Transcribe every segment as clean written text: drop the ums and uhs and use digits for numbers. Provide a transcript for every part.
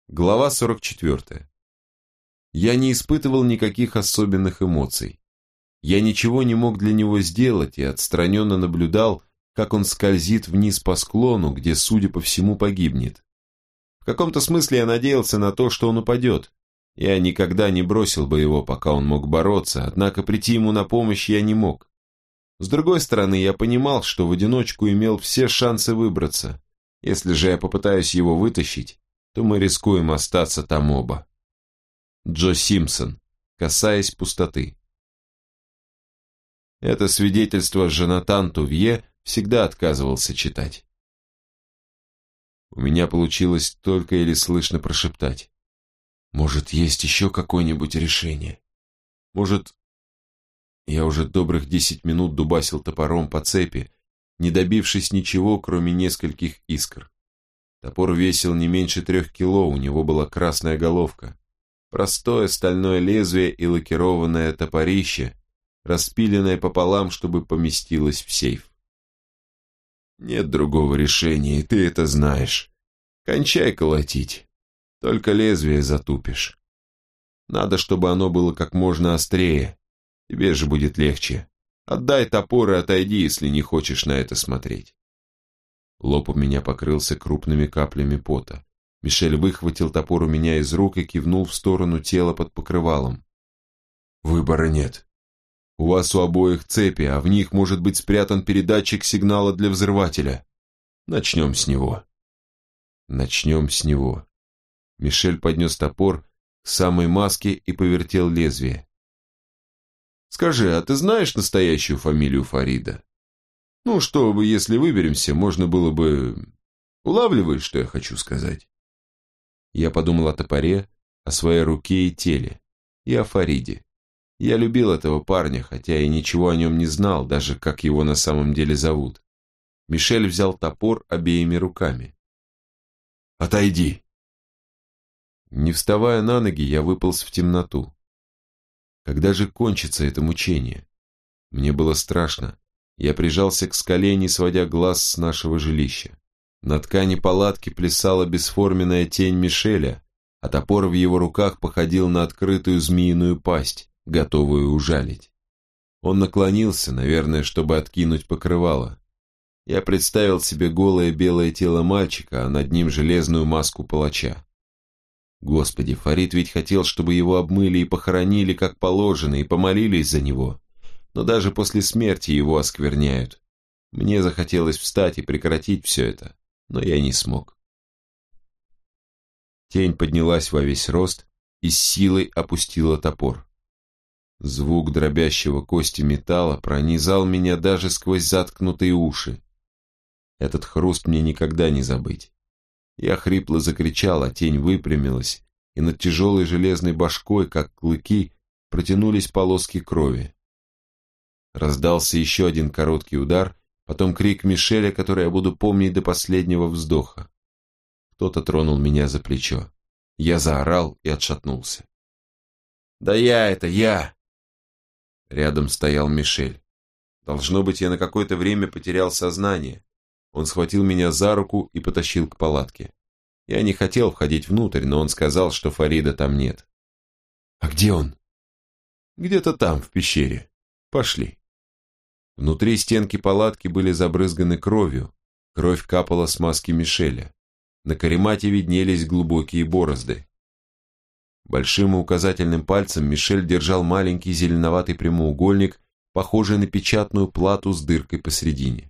Глава 44. Я не испытывал никаких особенных эмоций. Я ничего не мог для него сделать и отстраненно наблюдал, как он скользит вниз по склону, где, судя по всему, погибнет. В каком-то смысле я надеялся на то, что он упадет. Я никогда не бросил бы его, пока он мог бороться, однако прийти ему на помощь я не мог. С другой стороны, я понимал, что в одиночку имел все шансы выбраться. Если же я попытаюсь его вытащить, то мы рискуем остаться там оба. Джо Симпсон, касаясь пустоты. Это свидетельство Жонатан Тувье всегда отказывался читать. У меня получилось только еле слышно прошептать. Может, есть еще какое-нибудь решение? Может... Я уже добрых 10 минут дубасил топором по цепи, не добившись ничего, кроме нескольких искр. Топор весил не меньше 3 кило, у него была красная головка. Простое стальное лезвие и лакированное топорище, распиленное пополам, чтобы поместилось в сейф. Нет другого решения, и ты это знаешь. Кончай колотить, только лезвие затупишь. Надо, чтобы оно было как можно острее, тебе же будет легче. Отдай топор и отойди, если не хочешь на это смотреть. Лоб у меня покрылся крупными каплями пота. Мишель выхватил топор у меня из рук и кивнул в сторону тела под покрывалом. Выбора нет. У вас у обоих цепи, а в них может быть спрятан передатчик сигнала для взрывателя. Начнем с него. Начнем с него. Мишель поднес топор к самой маске и повертел лезвие. Скажи, а ты знаешь настоящую фамилию Фарида? Ну, чтобы, если выберемся, можно было бы... Улавливаешь, что я хочу сказать? Я подумал о топоре, о своей руке и теле, и о Фариде. Я любил этого парня, хотя и ничего о нем не знал, даже как его на самом деле зовут. Мишель взял топор обеими руками. «Отойди!» Не вставая на ноги, я выполз в темноту. Когда же кончится это мучение? Мне было страшно. Я прижался к скале, не сводя глаз с нашего жилища. На ткани палатки плясала бесформенная тень Мишеля, а топор в его руках походил на открытую змеиную пасть, готовую ужалить. Он наклонился, наверное, чтобы откинуть покрывало. Я представил себе голое белое тело мальчика, а над ним железную маску палача. Господи, Фарид ведь хотел, чтобы его обмыли и похоронили как положено, и помолились за него. Но даже после смерти его оскверняют. Мне захотелось встать и прекратить все это, но я не смог. Тень поднялась во весь рост и с силой опустила топор. Звук дробящего кости металла пронизал меня даже сквозь заткнутые уши. Этот хруст мне никогда не забыть. Я хрипло закричал, а тень выпрямилась, и над тяжелой железной башкой, как клыки, протянулись полоски крови. Раздался еще один короткий удар, потом крик Мишеля, который я буду помнить до последнего вздоха. Кто-то тронул меня за плечо. Я заорал и отшатнулся. «Да я!» Рядом стоял Мишель. Должно быть, я на какое-то время потерял сознание. Он схватил меня за руку и потащил к палатке. Я не хотел входить внутрь, но он сказал, что Фарида там нет. «А где он?» «Где-то там, в пещере. Пошли». Внутри стенки палатки были забрызганы кровью. Кровь капала с маски Мишеля. На каремате виднелись глубокие борозды. Большим и указательным пальцем Мишель держал маленький зеленоватый прямоугольник, похожий на печатную плату с дыркой посередине.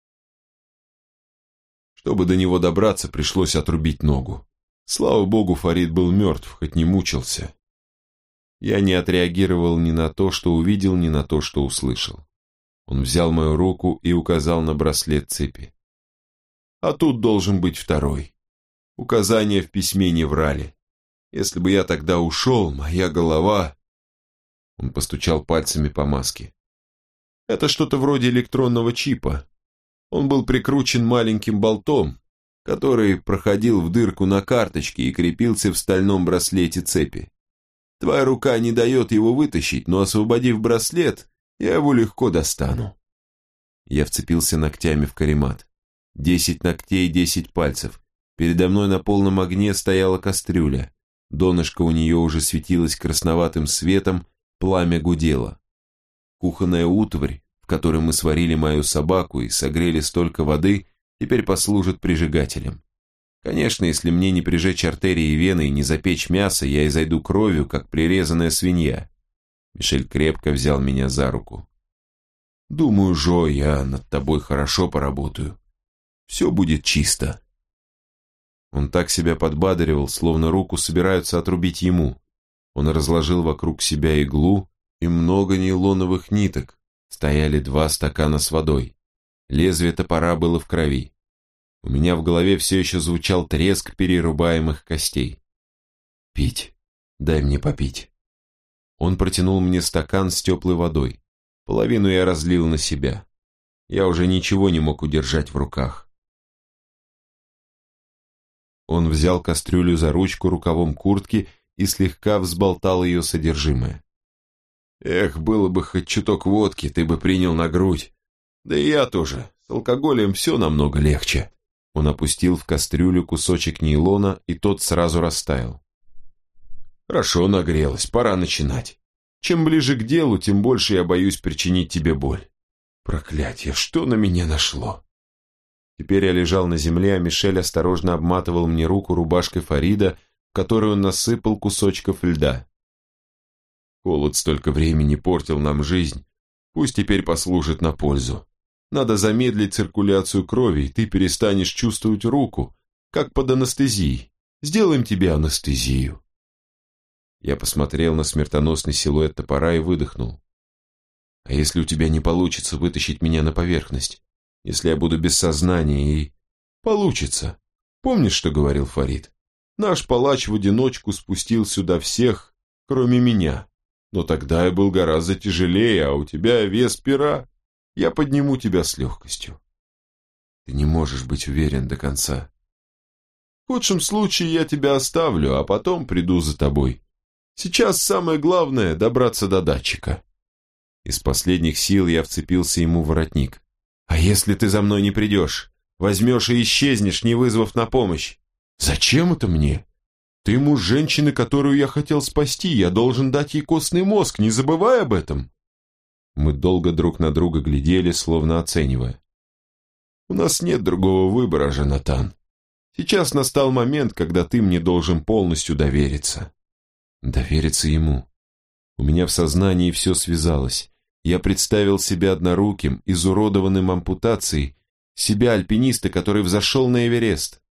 Чтобы до него добраться, пришлось отрубить ногу. Слава богу, Фарид был мертв, хоть не мучился. Я не отреагировал ни на то, что увидел, ни на то, что услышал. Он взял мою руку и указал на браслет цепи. А тут должен быть второй. Указания в письме не врали. Если бы я тогда ушел, моя голова... Он постучал пальцами по маске. Это что-то вроде электронного чипа. Он был прикручен маленьким болтом, который проходил в дырку на карточке и крепился в стальном браслете цепи. Твоя рука не дает его вытащить, но освободив браслет, я его легко достану. Я вцепился ногтями в каремат. 10 ногтей, 10 пальцев. Передо мной на полном огне стояла кастрюля. Донышко у нее уже светилось красноватым светом, пламя гудело. Кухонная утварь, в которой мы сварили мою собаку и согрели столько воды, теперь послужит прижигателем. Конечно, если мне не прижечь артерии и вены и не запечь мясо, я изойду кровью, как прирезанная свинья. Мишель крепко взял меня за руку. «Думаю, Жо, я над тобой хорошо поработаю. Все будет чисто». Он так себя подбадривал, словно руку собираются отрубить ему. Он разложил вокруг себя иглу и много нейлоновых ниток. Стояли 2 стакана с водой. Лезвие топора было в крови. У меня в голове все еще звучал треск перерубаемых костей. «Пить. Дай мне попить». Он протянул мне стакан с теплой водой. Половину я разлил на себя. Я уже ничего не мог удержать в руках. Он взял кастрюлю за ручку рукавом куртки и слегка взболтал ее содержимое. «Эх, было бы хоть чуток водки, ты бы принял на грудь. Да и я тоже. С алкоголем все намного легче». Он опустил в кастрюлю кусочек нейлона, и тот сразу растаял. «Хорошо нагрелась, пора начинать. Чем ближе к делу, тем больше я боюсь причинить тебе боль. Проклятье, что на меня нашло?» Теперь я лежал на земле, а Мишель осторожно обматывал мне руку рубашкой Фарида, в которую он насыпал кусочков льда. «Холод столько времени портил нам жизнь, пусть теперь послужит на пользу. Надо замедлить циркуляцию крови, и ты перестанешь чувствовать руку, как под анестезией. Сделаем тебе анестезию». Я посмотрел на смертоносный силуэт топора и выдохнул. «А если у тебя не получится вытащить меня на поверхность? Если я буду без сознания и...» «Получится. Помнишь, что говорил Фарид? Наш палач в одиночку спустил сюда всех, кроме меня. Но тогда я был гораздо тяжелее, а у тебя вес пера. Я подниму тебя с легкостью». «Ты не можешь быть уверен до конца». «В худшем случае я тебя оставлю, а потом приду за тобой. Сейчас самое главное — добраться до датчика». Из последних сил я вцепился ему в воротник. «А если ты за мной не придешь? Возьмешь и исчезнешь, не вызвав на помощь?» «Зачем это мне? Ты муж женщины, которую я хотел спасти, я должен дать ей костный мозг, не забывай об этом». Мы долго друг на друга глядели, словно оценивая. «У нас нет другого выбора, Жонатан. Сейчас настал момент, когда ты мне должен полностью довериться». Довериться ему. У меня в сознании все связалось. Я представил себя одноруким, изуродованным ампутацией, себя альпиниста, который взошел на Эверест.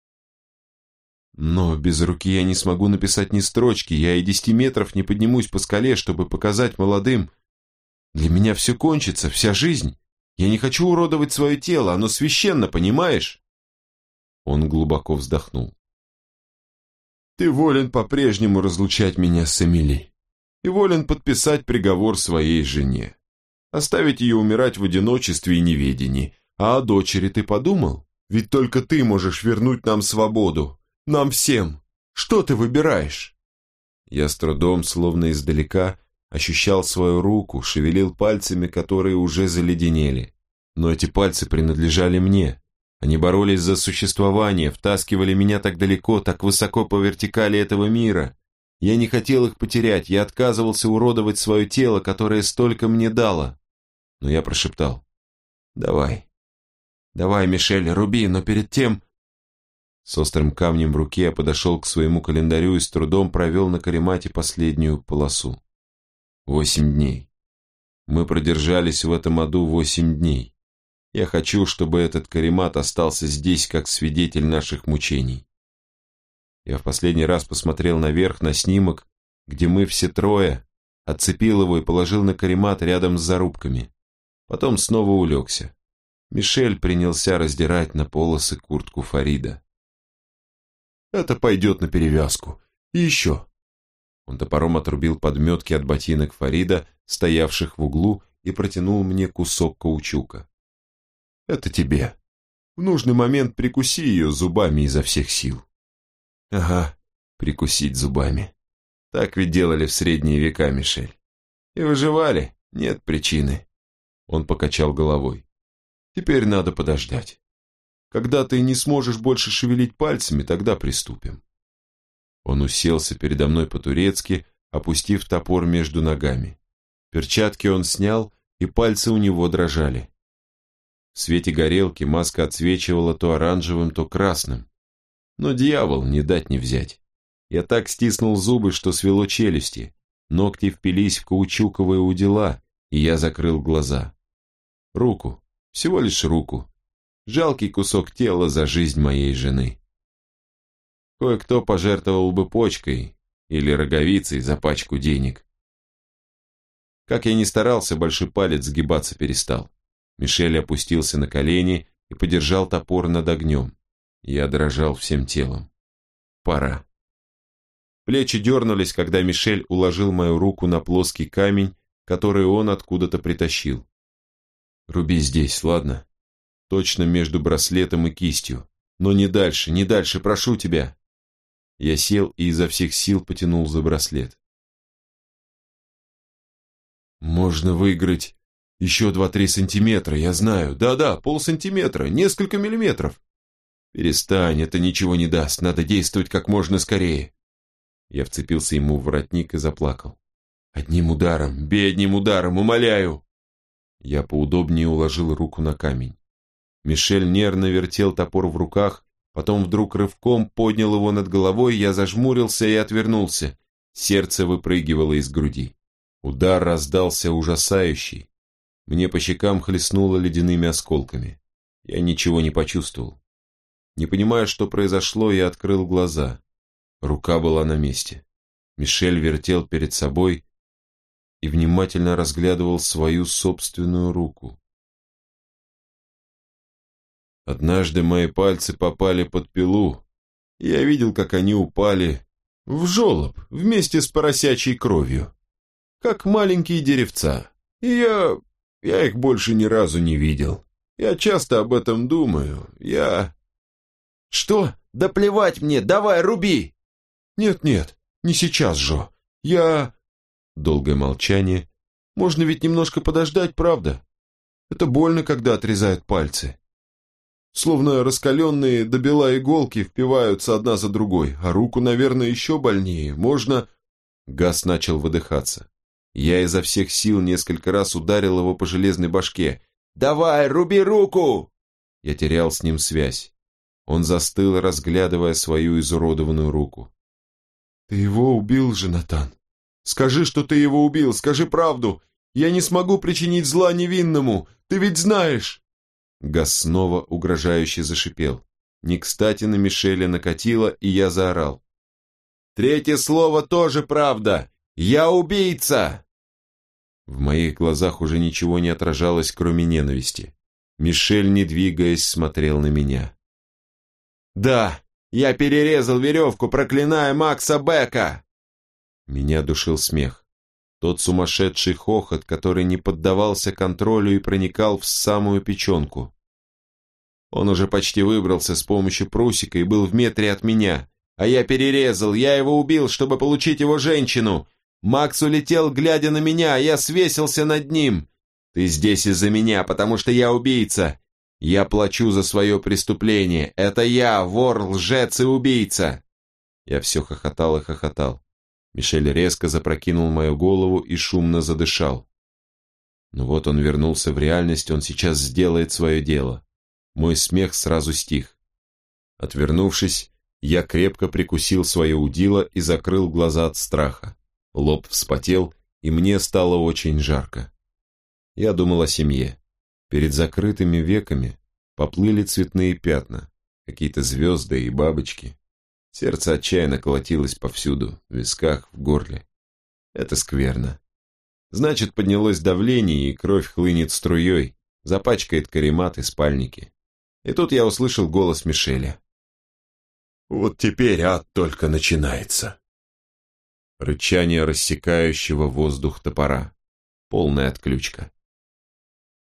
Но без руки я не смогу написать ни строчки, я и 10 метров не поднимусь по скале, чтобы показать молодым. Для меня все кончится, вся жизнь. Я не хочу уродовать свое тело, оно священно, понимаешь?» Он глубоко вздохнул. «Ты волен по-прежнему разлучать меня с Эмили. И волен подписать приговор своей жене. Оставить ее умирать в одиночестве и неведении. А о дочери ты подумал? Ведь только ты можешь вернуть нам свободу. Нам всем. Что ты выбираешь?» Я с трудом, словно издалека, ощущал свою руку, шевелил пальцами, которые уже заледенели. Но эти пальцы принадлежали мне. Они боролись за существование, втаскивали меня так далеко, так высоко по вертикали этого мира. Я не хотел их потерять, я отказывался уродовать свое тело, которое столько мне дало. Но я прошептал: «Давай, давай, Мишель, руби, но перед тем...» С острым камнем в руке я подошел к своему календарю и с трудом провел на каремате последнюю полосу. 8 дней. Мы продержались в этом аду 8 дней. Я хочу, чтобы этот каремат остался здесь как свидетель наших мучений. Я в последний раз посмотрел наверх на снимок, где мы все трое, отцепил его и положил на каремат рядом с зарубками. Потом снова улегся. Мишель принялся раздирать на полосы куртку Фарида. «Это пойдет на перевязку. И еще». Он топором отрубил подметки от ботинок Фарида, стоявших в углу, и протянул мне кусок каучука. «Это тебе. В нужный момент прикуси ее зубами изо всех сил». «Ага, прикусить зубами. Так ведь делали в средние века, Мишель. И выживали, нет причины». Он покачал головой. «Теперь надо подождать. Когда ты не сможешь больше шевелить пальцами, тогда приступим». Он уселся передо мной по-турецки, опустив топор между ногами. Перчатки он снял, и пальцы у него дрожали. В свете горелки маска отсвечивала то оранжевым, то красным. Но дьявол, не дать не взять. Я так стиснул зубы, что свело челюсти. Ногти впились в каучуковые удила, и я закрыл глаза. Руку, всего лишь руку. Жалкий кусок тела за жизнь моей жены. Кое-кто пожертвовал бы почкой или роговицей за пачку денег. Как я ни старался, большой палец сгибаться перестал. Мишель опустился на колени и подержал топор над огнем. Я дрожал всем телом. Пора. Плечи дернулись, когда Мишель уложил мою руку на плоский камень, который он откуда-то притащил. «Руби здесь, ладно? Точно между браслетом и кистью. Но не дальше, прошу тебя». Я сел и изо всех сил потянул за браслет. «Можно выиграть еще 2-3 сантиметра, я знаю. Да-да, полсантиметра, несколько миллиметров». «Перестань, это ничего не даст, надо действовать как можно скорее». Я вцепился ему в воротник и заплакал. «Одним ударом, бей одним ударом, умоляю!» Я поудобнее уложил руку на камень. Мишель нервно вертел топор в руках, потом вдруг рывком поднял его над головой, я зажмурился и отвернулся. Сердце выпрыгивало из груди. Удар раздался ужасающий. Мне по щекам хлестнуло ледяными осколками. Я ничего не почувствовал. Не понимая, что произошло, я открыл глаза. Рука была на месте. Мишель вертел перед собой и внимательно разглядывал свою собственную руку. Однажды мои пальцы попали под пилу, и я видел, как они упали в желоб вместе с поросячьей кровью, как маленькие деревца. И я их больше ни разу не видел. Я часто об этом думаю. «Что? Да плевать мне, давай, руби!» «Нет, не сейчас, Жо. Долгое молчание. «Можно ведь немножко подождать, правда? Это больно, когда отрезают пальцы. Словно раскаленные до бела иголки впиваются одна за другой, а руку, наверное, еще больнее. Можно...» Газ начал выдыхаться. Я изо всех сил несколько раз ударил его по железной башке. «Давай, руби руку!» Я терял с ним связь. Он застыл, разглядывая свою изуродованную руку. «Ты его убил, Жонатан? Скажи, что ты его убил, скажи правду. Я не смогу причинить зла невинному, ты ведь знаешь!» Газ снова угрожающе зашипел. Не кстати на Мишеля накатило, и я заорал. «Третье слово тоже правда! Я убийца!» В моих глазах уже ничего не отражалось, кроме ненависти. Мишель, не двигаясь, смотрел на меня. «Да, я перерезал веревку, проклиная Макса Бека!» Меня душил смех. Тот сумасшедший хохот, который не поддавался контролю и проникал в самую печенку. Он уже почти выбрался с помощью прусика и был в метре от меня. А я перерезал, я его убил, чтобы получить его женщину. Макс улетел, глядя на меня, а я свесился над ним. Ты здесь из-за меня, потому что я убийца. Я плачу за свое преступление. Это я, вор, лжец и убийца. Я все хохотал и хохотал. Мишель резко запрокинул мою голову и шумно задышал. Но вот он вернулся в реальность, он сейчас сделает свое дело. Мой смех сразу стих. Отвернувшись, я крепко прикусил свое удило и закрыл глаза от страха. Лоб вспотел, и мне стало очень жарко. Я думал о семье. Перед закрытыми веками поплыли цветные пятна, какие-то звезды и бабочки. Сердце отчаянно колотилось повсюду, в висках, в горле. Это скверно. Значит, поднялось давление, и кровь хлынет струей, запачкает каремат и спальники. И тут я услышал голос Мишеля. «Вот теперь ад только начинается». Рычание рассекающего воздух топора. Полная отключка.